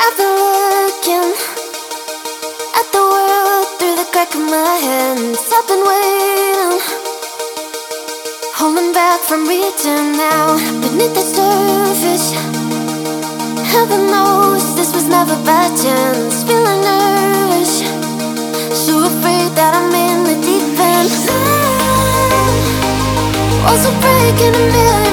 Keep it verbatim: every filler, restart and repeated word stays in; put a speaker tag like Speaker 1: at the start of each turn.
Speaker 1: I've been looking at the world through the crack of my hands. I've been waiting, holding back from reaching now. Beneath the surface, heaven knows this was never by chance. Feeling nervous, so afraid that I'm in the deep end. Walls are breaking a million